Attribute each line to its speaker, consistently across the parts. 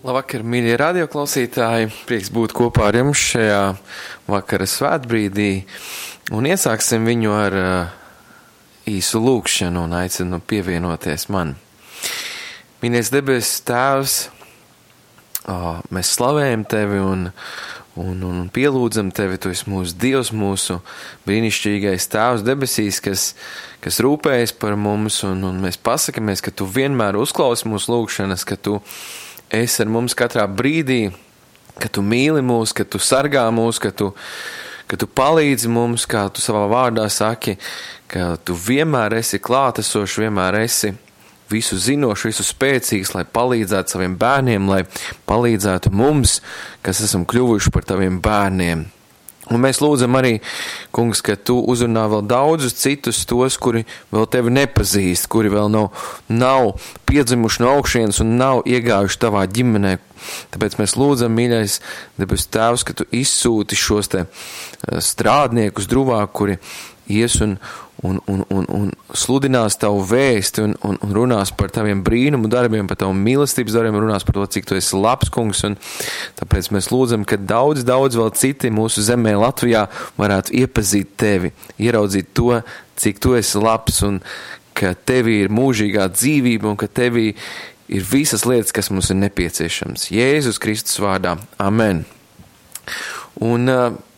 Speaker 1: Labvakar, mīļie radioklausītāji! Prieks būt kopā ar jums šajā vakara svētbrīdī. Un iesāksim viņu ar īsu lūkšanu un aicinu pievienoties man. Mīļais debesis Tēvs, mēs slavējam Tevi un pielūdzam Tevi. Tu esi mūsu Dievs, mūsu brīnišķīgais Tēvs debesīs, kas rūpējas par mums, un mēs pasakamies, ka Tu vienmēr uzklausi mūsu lūkšanas, ka Tu esi ar mums katrā brīdī, ka Tu mīli mūs, ka Tu sargā mūs, ka Tu palīdzi mums, kā Tu savā vārdā saki, ka Tu vienmēr esi klātesošs, vienmēr esi visu zinošs, visu spēcīgs, lai palīdzētu saviem bērniem, lai palīdzētu mums, kas esam kļuvuši par Taviem bērniem. Un mēs lūdzam arī, Kungs, ka Tu uzrunā vēl daudzus citus tos, kuri vēl Tevi nepazīst, kuri vēl nav piedzimuši no augšienes un nav iegājuši Tavā ģimenē. Tāpēc mēs lūdzam, mīļais debesu Tēvs, ka Tu izsūti šos te strādniekus druvā, kuri ies un sludinās Tavu vēsti un runās par Taviem brīnumu darbiem, par Tavu mīlestības darbiem, runās par to, cik Tu esi labs, Kungs, un tāpēc mēs lūdzam, ka daudz vēl citi mūsu zemē Latvijā varētu iepazīt Tevi, ieraudzīt to, cik Tu esi labs un ka Tevī ir mūžīgā dzīvība un ka Tevī ir visas lietas, kas mums ir nepieciešams. Jēzus Kristus vārdā. Amen. Un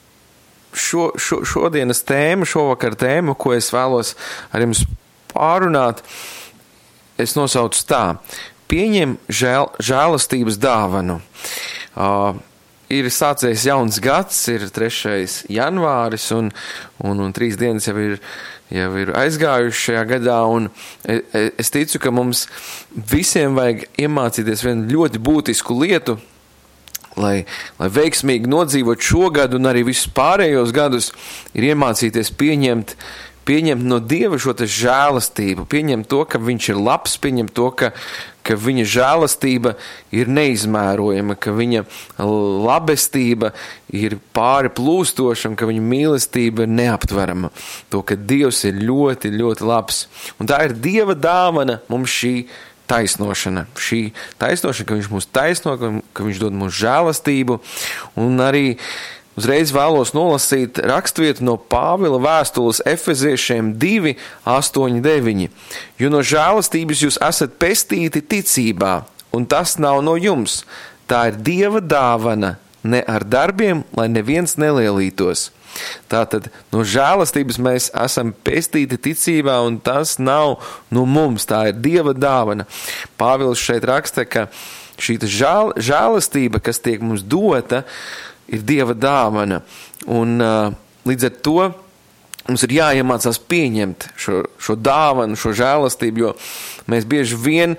Speaker 1: šodienas tēma, šovakar tēma, ko es vēlos ar jums pārunāt, es nosaucu tā: pieņem žēlastības dāvanu. Ir sācies jauns gads, ir 3. janvāris un 3 dienas jau ir aizgājuši šajā gadā, un es ticu, ka mums visiem vajag iemācīties vienu ļoti būtisku lietu, lai veiksmīgi nodzīvot šo gadu un arī visus pārējos gadus, ir iemācīties pieņemt no Dieva šo te žēlastību, pieņemt to, ka Viņš ir labs, pieņemt to, ka Viņa žēlastība ir neizmērojama, ka Viņa labestība ir pāri plūstoša un ka Viņa mīlestība ir neaptverama. To, ka Dievs ir ļoti, ļoti labs. Un tā ir Dieva dāvana mums šī taisnošana, ka Viņš mūs taisno, ka Viņš dod mums žēlastību, un arī uzreiz vēlos nolasīt rakstvietu no Pāvila vēstules Efeziešiem 2, 8, 9. Jo no žēlastības jūs esat pestīti ticībā, un tas nav no jums. Tā ir Dieva dāvana, ne ar darbiem, lai neviens nelielītos. Tātad no žēlastības mēs esam pestīti ticībā, un tas nav no mums, tā ir Dieva dāvana. Pāvils šeit raksta, ka šī žēlastība, kas tiek mums dota, ir Dieva dāvana, un līdz ar to mums ir jāiemācās pieņemt šo dāvanu, šo žēlastību, jo mēs bieži vien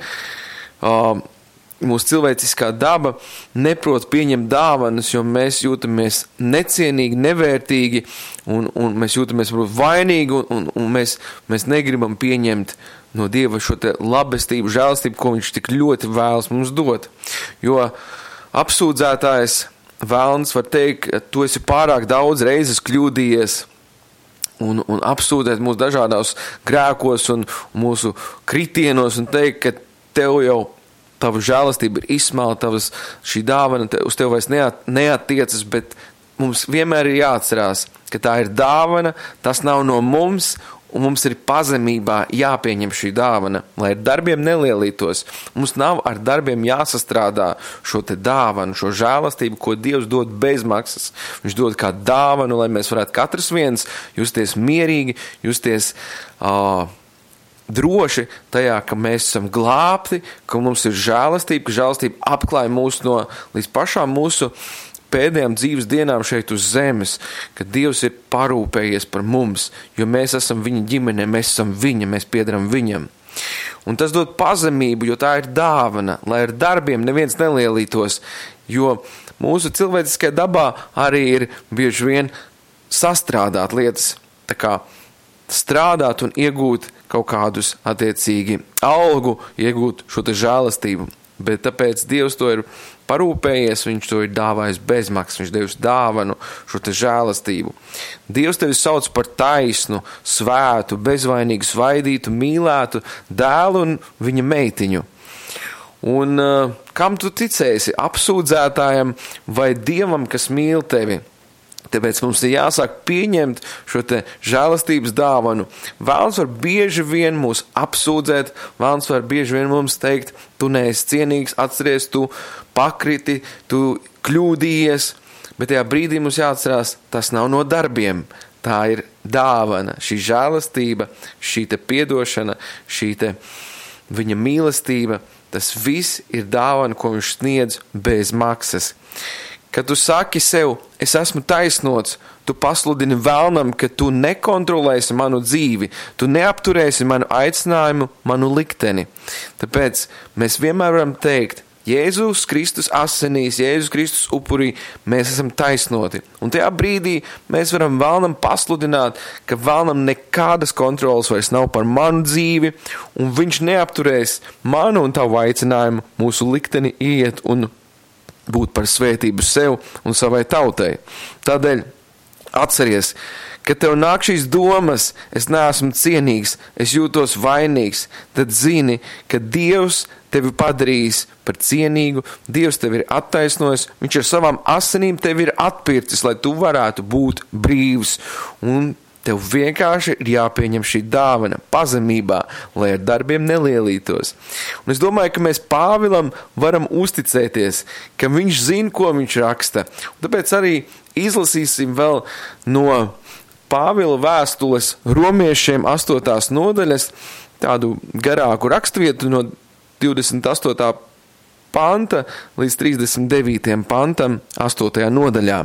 Speaker 1: mūsu cilvēciskā daba neprot pieņemt dāvanas, jo mēs jūtamies necienīgi, nevērtīgi, un mēs jūtamies varbūt vainīgi, un mēs negribam pieņemt no Dieva šo te labestību, žēlastību, ko Viņš tik ļoti vēlas mums dot. Jo apsūdzētājs Vēlns var teikt, ka tu esi pārāk daudz reizes kļūdījies un apsūdzēt mūsu dažādos grēkos un mūsu kritienos un teikt, ka tev jau tava žēlastība ir izsmelta, šī dāvana uz tev vairs neattiecas, bet mums vienmēr ir jāatcerās, ka tā ir dāvana, tas nav no mums, un mums ir pazemībā jāpieņem šī dāvana, lai ar darbiem nelielītos. Mums nav ar darbiem jāsastrādā šo te dāvanu, šo žēlastību, ko Dievs dod bez maksas. Viņš dod kā dāvanu, lai mēs varētu katrs viens justies mierīgi, justies droši tajā, ka mēs esam glābti, ka mums ir žēlastība, ka žēlastība apklāja mūs no līdz pašām mūsu pēdējām dzīves dienām šeit uz zemes, ka Dievs ir parūpējies par mums, jo mēs esam Viņa ģimenē, mēs esam Viņa, mēs piederam Viņam. Un tas dod pazemību, jo tā ir dāvana, lai ar darbiem neviens nelielītos, jo mūsu cilvēciskajā dabā arī ir bieži vien sastrādāt lietas, tā kā strādāt un iegūt kaut kādus attiecīgi algu, iegūt šo te žēlastību. Bet tāpēc Dievs to ir parūpējies, Viņš to ir dāvājis bezmaksas, Viņš devis dāvanu šo te žēlastību. Dievs tevi sauc par taisnu, svētu, bezvainīgu, svaidītu, mīlētu dēlu un viņa meitiņu. Un kam tu ticēsi? Apsūdzētājam vai Dievam, kas mīl tevi? Tāpēc mums ir jāsāk pieņemt šo te žēlastības dāvanu. Vēlns var bieži vien mūs apsūdzēt, vēlns var bieži vien mums teikt, tu neesi cienīgs, atceries, tu pakriti, tu kļūdījies, bet tajā brīdī mums jāatcerās, tas nav no darbiem, tā ir dāvana, šī žēlastība, šī te piedošana, šī te viņa mīlestība, tas viss ir dāvana, ko viņš sniedz bez maksas. Kad tu saki sev, es esmu taisnots, tu pasludini vēlnam, ka tu nekontrolēsi manu dzīvi, tu neapturēsi manu aicinājumu, manu likteni. Tāpēc mēs vienmēr varam teikt, Jēzus Kristus asinīs, Jēzus Kristus upurī, mēs esam taisnoti. Un tajā brīdī mēs varam vēlnam pasludināt, ka vēlnam nekādas kontrolas vairs nav par manu dzīvi, un viņš neapturēs manu un tavu aicinājumu, mūsu likteni iet un būt par svētību sev un savai tautai. Tādēļ atceries, ka tev nāk šīs domas, es neesmu cienīgs, es jūtos vainīgs, tad zini, ka Dievs tevi padarījis par cienīgu, Dievs tevi ir attaisnojis, viņš ar savām asinīm tevi ir atpircis, lai tu varētu būt brīvs. Un tev vienkārši ir jāpieņem šī dāvana pazemībā, lai ar darbiem nelielītos. Un es domāju, ka mēs Pāvilam varam uzticēties, ka viņš zina, ko viņš raksta. Un tāpēc arī izlasīsim vēl no Pāvila vēstules romiešiem 8. nodaļas, tādu garāku raksturvietu no 28. panta līdz 39. pantam 8. nodaļā.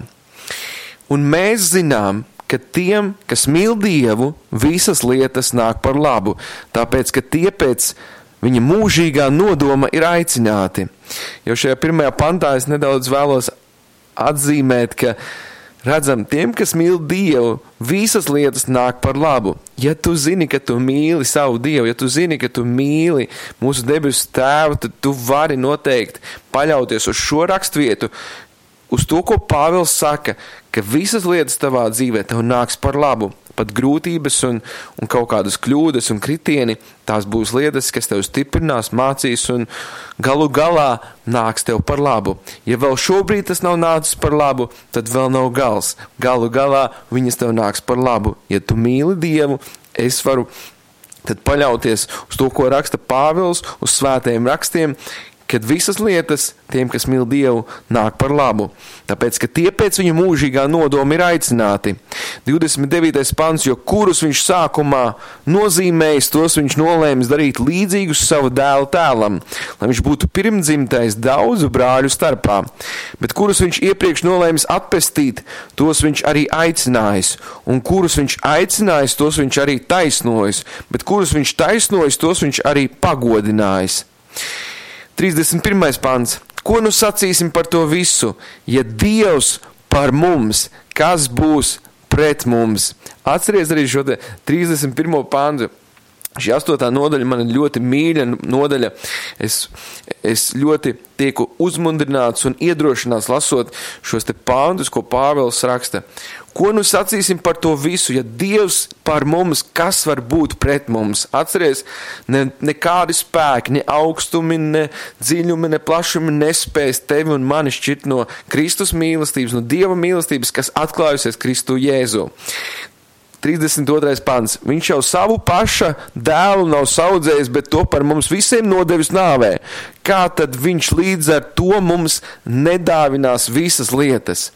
Speaker 1: Un mēs zinām, ka tiem, kas mīl Dievu, visas lietas nāk par labu, tāpēc, ka tie pēc viņa mūžīgā nodoma ir aicināti. Jo šajā 1. pantā es nedaudz vēlos atzīmēt, ka redzam, tiem, kas mīl Dievu, visas lietas nāk par labu. Ja tu zini, ka tu mīli savu Dievu, ja tu zini, ka tu mīli mūsu debesu Tēvu, tad tu vari noteikti paļauties uz šo rakstvietu, uz to, ko Pāvils saka, ka visas lietas tavā dzīvē tev nāks par labu. Pat grūtības un kaut kādas kļūdas un kritieni, tās būs lietas, kas tev stiprinās, mācīs un galu galā nāks tev par labu. Ja vēl šobrīd tas nav nācis par labu, tad vēl nav gals. Galu galā viņas tev nāks par labu. Ja tu mīli Dievu, es varu tad paļauties uz to, ko raksta Pāvils, uz svētajiem rakstiem, kad visas lietas tiem, kas mīl Dievu, nāk par labu. Tāpēc, ka tie pēc viņa mūžīgā nodoma ir aicināti. 29. pants, jo kurus viņš sākumā nozīmējis, tos viņš nolēmis darīt līdzīgus savu dēlu tēlam, lai viņš būtu pirmdzimtais daudzu brāļu starpā. Bet kurus viņš iepriekš nolēmis atpestīt, tos viņš arī aicinājis. Un kurus viņš aicinājis, tos viņš arī taisnojis. Bet kurus viņš taisnojis, tos viņš arī pagodinājis. 31. pants. Ko nu sacīsim par to visu? Ja Dievs par mums, kas būs pret mums? Atceries arī šo 31. pantu. Šī 8. nodaļa man ir ļoti mīļa nodaļa. Es ļoti tieku uzmundrināts un iedrošināts lasot šos te pantus, ko Pāvils raksta. Ko nu sacīsim par to visu? Ja Dievs par mums, kas var būt pret mums? Atceries, nekādi spēki, ne augstumi, ne dziļumi, ne plašumi nespēs tevi un mani šķirt no Kristus mīlestības, no Dieva mīlestības, kas atklājusies Kristu Jēzu. 32. pants. Viņš jau savu paša dēlu nav saudzējis, bet to par mums visiem nodevis nāvē. Kā tad viņš līdz ar to mums nedāvinās visas lietas?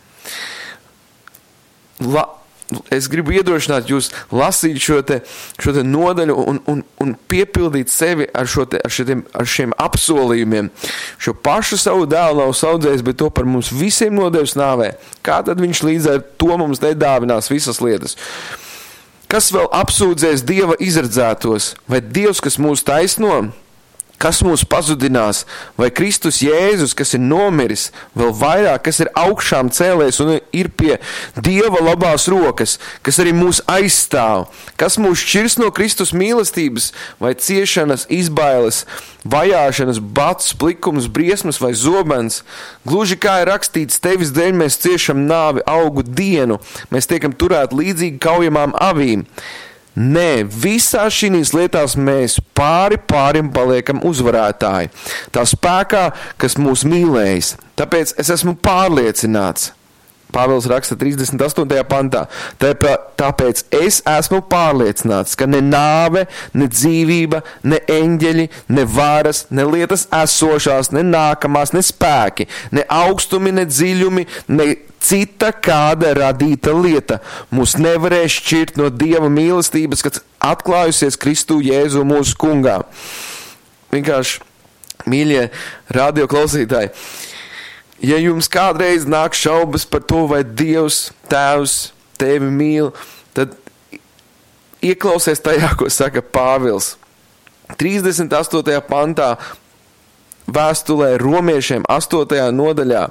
Speaker 1: Es gribu iedrošināt jūs lasīt šo te nodaļu un piepildīt sevi ar šiem apsolījumiem. Šo pašu savu dēlu nav saudzējis, bet to par mums visiem nodevis nāvē. Kā tad viņš līdz ar to mums nedāvinās visas lietas? Kas vēl apsūdzēs Dieva izredzētos? Vai Dievs, kas mūs taisno? Kas mūs pazudinās? Vai Kristus Jēzus, kas ir nomiris, vēl vairāk, kas ir augšām cēlēs un ir pie Dieva labās rokas, kas arī mūs aizstāv? Kas mūs šķirs no Kristus mīlestības? Vai ciešanas, izbailes, vajāšanas, bats, plikums, briesmas vai zobens? Gluži kā ir rakstīts, tevis dēļ mēs ciešam nāvi augu dienu, mēs tiekam turēt līdzīgi kaujamām avīm. Nē, visās šīs lietās mēs pārim paliekam uzvarētāji. Tā spēkā, kas mūs mīlējis. Tāpēc es esmu pārliecināts. Pāvils raksta 38. pantā. Tāpēc es esmu pārliecināts, ka ne nāve, ne dzīvība, ne eņģeļi, ne varas, ne lietas esošās, ne nākamās, ne spēki, ne augstumi, ne dziļumi, ne cita kāda radīta lieta mūs nevarēs šķirt no Dieva mīlestības, kas atklājusies Kristu Jēzu mūsu kungā. Vienkārši, mīļie radioklausītāji, ja jums kādreiz nāk šaubas par to, vai Dievs, Tēvs, tevi mīl, tad ieklausies tajā, ko saka Pāvils. 38. pantā vēstulē romiešiem 8. nodaļā,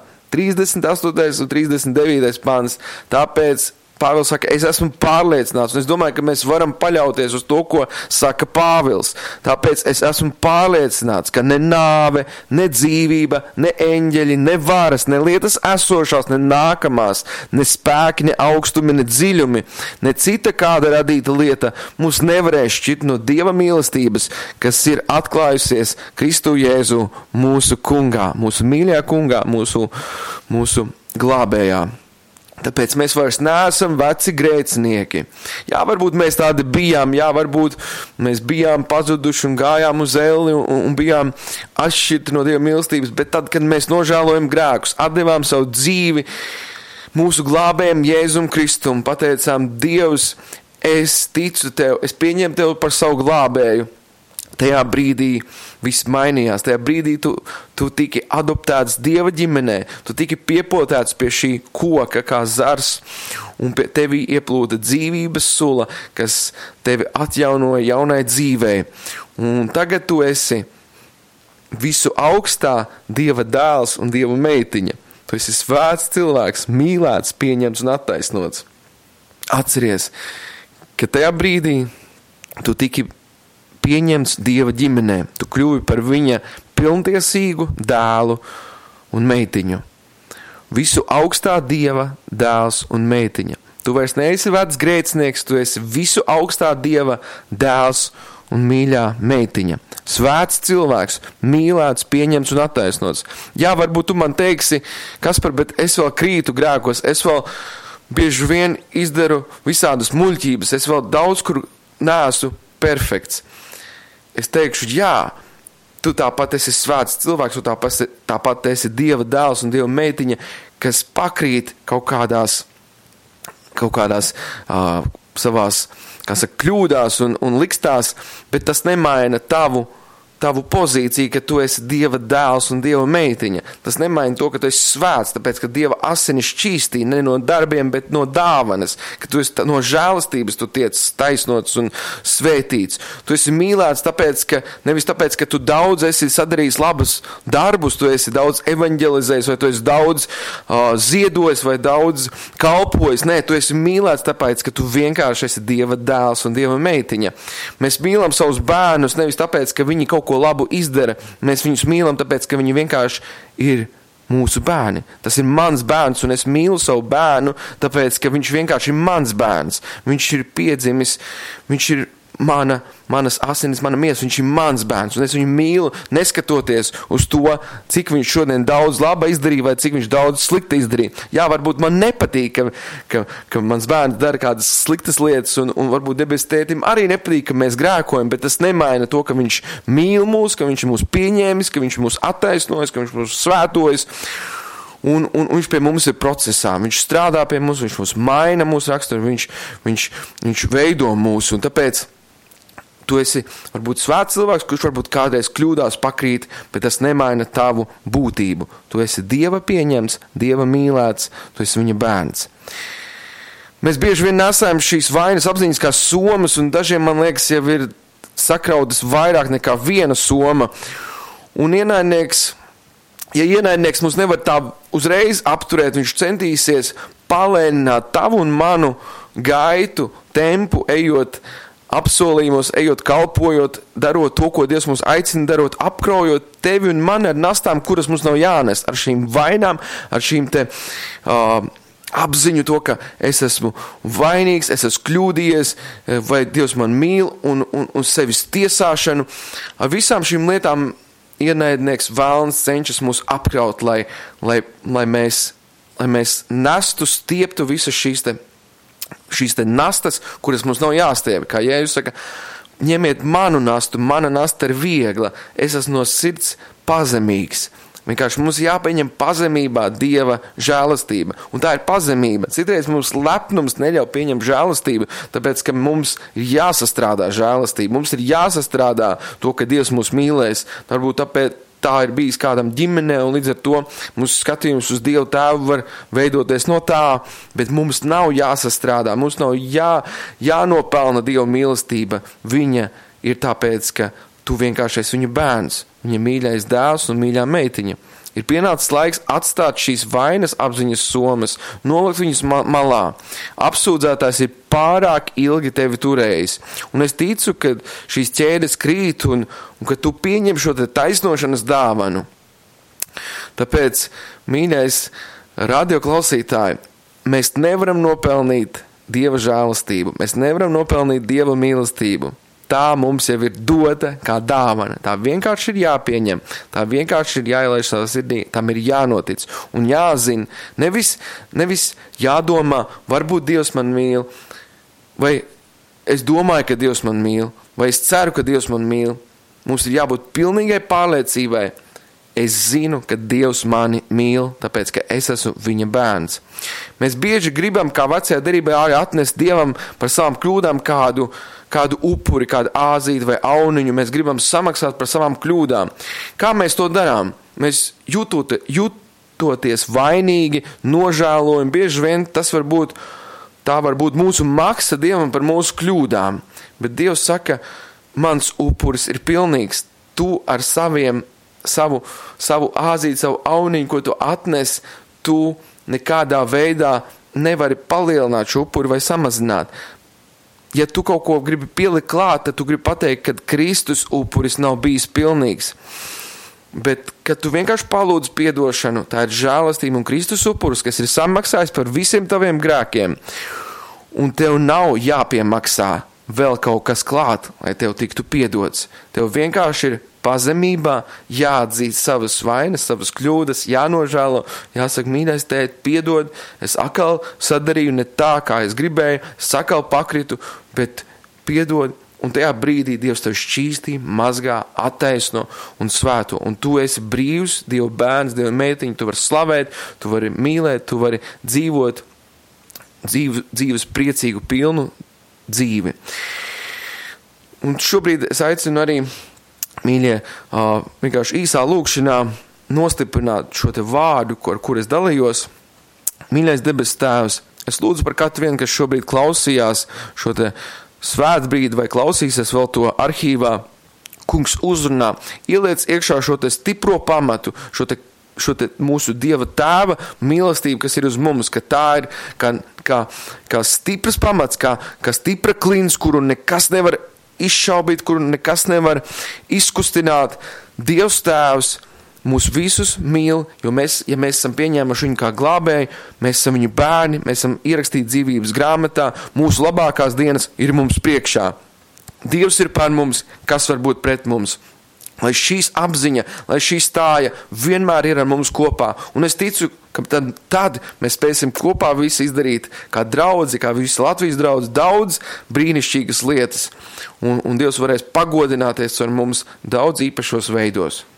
Speaker 1: 38. un 39. pants. Tāpēc Pāvils saka, es esmu pārliecināts, un es domāju, ka mēs varam paļauties uz to, ko saka Pāvils. Tāpēc es esmu pārliecināts, ka ne nāve, ne dzīvība, ne eņģeļi, ne varas, ne lietas esošās, ne nākamās, ne spēki, ne augstumi, ne dziļumi, ne cita kāda radīta lieta mūs nevarēs šķirt no Dieva mīlestības, kas ir atklājusies Kristu Jēzu mūsu kungā, mūsu mīļajā kungā, mūsu glābējā. Tāpēc mēs vairs neesam veci grēcinieki. Jā, varbūt mēs tādi bijām, varbūt mēs bijām pazuduši un gājām uz elli un bijām atšķirti no Dieva mīlestības, bet tad, kad mēs nožēlojam grēkus, atdevām savu dzīvi mūsu glābējam Jēzum Kristum, pateicām, Dievs, es ticu Tev, es pieņemu Tev par savu glābēju. Tajā brīdī viss mainījās, tajā brīdī tu tiki adoptēts Dieva ģimenē, tu tiki piepotēts pie šī koka kā zars, un pie tevi ieplūda dzīvības sula, kas tevi atjaunoja jaunai dzīvei. Un tagad tu esi visu augstā Dieva dēls un Dieva meitiņa. Tu esi svēts cilvēks, mīlēts, pieņemts un attaisnots. Atceries, ka tajā brīdī tu tiki pieņemts Dieva ģimenē. Tu kļuvi par viņa pilntiesīgu dēlu un meitiņu. Visu augstā Dieva dēls un meitiņa. Tu vairs neesi vecs grēcinieks, tu esi visu augstā Dieva dēls un mīļā meitiņa. Svēts cilvēks, mīlēts, pieņemts un attaisnots. Jā, varbūt tu man teiksi, Kaspar, bet es vēl krītu grēkos, es vēl bieži vien izdaru visādas muļķības, es vēl daudz kur neesmu perfekts. Es teikšu, jā, tu tāpat esi svēts cilvēks, tu tāpat esi Dieva dēls un Dieva meitiņa, kas pakrīt kaut kādās savās, kā saka, kļūdās un likstās, bet tas nemaina tavu pozīciju, ka tu esi Dieva dēls un Dieva meitiņa. Tas nemaina to, ka tu esi svēts, tāpēc, ka Dieva asinis šķīstīja ne no darbiem, bet no dāvanas, ka tu esi no žēlastības tu tiec taisnots un svētīts. Tu esi mīlēts nevis tāpēc, ka tu daudz esi sadarījis labus darbus, tu esi daudz evaņģelizējis, vai tu esi daudz ziedojis, vai daudz kalpojis. Nē, tu esi mīlēts tāpēc, ka tu vienkārši esi Dieva dēls un Dieva meitiņa. Mēs mīlam savus bērnus nevis tāpēc, ka viņi kaut ko labu izdara, mēs viņus mīlam, tāpēc, ka viņi vienkārši ir mūsu bērni. Tas ir mans bērns, un es mīlu savu bērnu, tāpēc, ka viņš vienkārši ir mans bērns. Viņš ir piedzimis, viņš ir manas asinis, mana miesa, viņš ir mans bērns, un es viņu mīlu, neskatoties uz to, cik viņš šodien daudz laba izdarīja, vai cik viņš daudz slikta izdarīja. Jā, varbūt man nepatīk, ka mans bērns dara kādas sliktas lietas, un varbūt debes tētim arī nepatīk, ka mēs grēkojam, bet tas nemaina to, ka viņš mīl mūs, ka viņš ir mūs pieņēmis, ka viņš mūs attaisnojas, ka viņš mūs svētojas, un viņš pie mums ir procesā, viņš strādā pie mums, viņš mūs maina mūsu raksturu, viņš veido mūs, un tāpēc tu esi varbūt svēts cilvēks, kurš varbūt kādreiz kļūdās pakrīt, bet tas nemaina tavu būtību. Tu esi Dieva pieņemts, Dieva mīlēts, tu esi viņa bērns. Mēs bieži vien nesam šīs vainas apziņas kā somas, un dažiem, man liekas, jau ir sakrautas vairāk nekā viena soma. Un ienaidnieks mums nevar tā uzreiz apturēt, viņš centīsies palēnināt tavu un manu gaitu, tempu, ejot apsolījumos, ejot, kalpojot, darot to, ko Dievs mums aicina darot, apkraujot tevi un mani ar nastām, kuras mums nav jānes, ar šīm vainām, ar šīm apziņu to, ka es esmu vainīgs, es esmu kļūdījies, vai Dievs man mīl, un sevis tiesāšanu. Ar visām šīm lietām ienaidnieks vēlns cenšas mūs apkraut, lai mēs nestu, stieptu visas šīs te nastas, kuras mums nav jāstiep. Kā Jēzus saka, ņemiet manu nastu, mana nasta ir viegla, es esmu no sirds pazemīgs. Vienkārši mums jāpieņem pazemībā Dieva žēlastība. Un tā ir pazemība. Citreiz mums lepnums neļauj pieņemt žēlastību, tāpēc, ka mums ir jāsastrādā žēlastība. Mums ir jāsastrādā to, ka Dievs mūs mīlēs. Varbūt tāpēc tā ir bijis kādam ģimenē, un līdz ar to mūsu skatījums uz Dievu Tēvu var veidoties no tā, bet mums nav jāsastrādā, mums nav jānopelna Dieva mīlestība. Viņa ir tāpēc, ka tu vienkārši esi viņa bērns, viņa mīļais dēls un mīļā meitiņa. Ir pienācis laiks atstāt šīs vainas apziņas somas, nolikt viņas malā. Apsūdzētājs ir pārāk ilgi tevi turējis. Un es ticu, ka šīs ķēdes krīt un ka tu pieņem šo te taisnošanas dāvanu. Tāpēc, mīļais radioklausītāji, mēs nevaram nopelnīt Dieva žēlastību. Mēs nevaram nopelnīt Dieva mīlestību. Tā mums jau ir dota kā dāvana. Tā vienkārši ir jāpieņem. Tā vienkārši ir jāielaiž savā sirdī. Tam ir jānotic. Un jāzina. Nevis jādomā, varbūt Dievs man mīl. Vai es domāju, ka Dievs man mīl. Vai es ceru, ka Dievs man mīl. Mums ir jābūt pilnīgai pārliecībai. Es zinu, ka Dievs mani mīl, tāpēc, ka es esmu viņa bērns. Mēs bieži gribam, kā vecajā derībā, arī atnest Dievam par savām kļūdām kādu upuri, kādu āzīti vai auniņu. Mēs gribam samaksāt par savām kļūdām. Kā mēs to darām? Mēs jūtoties vainīgi, nožēlojam. Bieži vien tā var būt mūsu maksa Dievam par mūsu kļūdām. Bet Dievs saka, mans upuris ir pilnīgs. Tu ar savu āzīti, savu auniņu, ko tu atnes, tu nekādā veidā nevari palielināt šo upuri vai samazināt. Ja tu kaut ko gribi pielikt klāt, tad tu gribi pateikt, ka Kristus upuris nav bijis pilnīgs. Bet, kad tu vienkārši palūdz piedošanu, tā ir žēlastība un Kristus upuris, kas ir samaksājis par visiem taviem grēkiem. Un tev nav jāpiemaksā vēl kaut kas klāt, lai tev tiktu piedots. Tev vienkārši ir pazemībā jāatzīst savas vainas, savas kļūdas, jānožēlo, jāsaka, mīļais tēt, piedod, es atkal sadarīju ne tā, kā es gribēju, es atkal pakritu, bet piedod, un tajā brīdī Dievs tev šķīstī, mazgā, attaisno un svēto, un tu esi brīvs, Dieva bērns, Dieva meitiņa, tu vari slavēt, tu vari mīlēt, tu vari dzīvot dzīves priecīgu, pilnu dzīvi. Un šobrīd es aicinu arī, mīļie, vienkārši īsā lūkšanā nostiprināt šo te vārdu, ar kur es dalījos. Mīļais debes Tēvs, es lūdzu par katru vienu, kas šobrīd klausījās šo te svētbrīdi vai klausīsies vēl to arhīvā. Kungs uzrunā, ieliec iekšā šo te stipro pamatu, šo te mūsu Dieva Tēva mīlestību, kas ir uz mums, ka tā ir kā stiprs pamats, kā stipra klins, kuru nekas nevar izšaubīt, kuru nekas nevar izkustināt. Dievs Tēvs mūs visus mīl, jo ja mēs esam pieņēmuši viņu kā glābēju, mēs esam viņu bērni, mēs esam ierakstīti dzīvības grāmatā, mūsu labākās dienas ir mums priekšā. Dievs ir pār mums, kas var būt pret mums. Lai šīs apziņa, lai šī stāja vienmēr ir ar mums kopā. Un es ticu, ka tad mēs spēsim kopā visi izdarīt kā draudzi, kā visi Latvijas draudzi, daudz brīnišķīgas lietas. Un Dievs varēs pagodināties ar mums daudz īpašos veidos.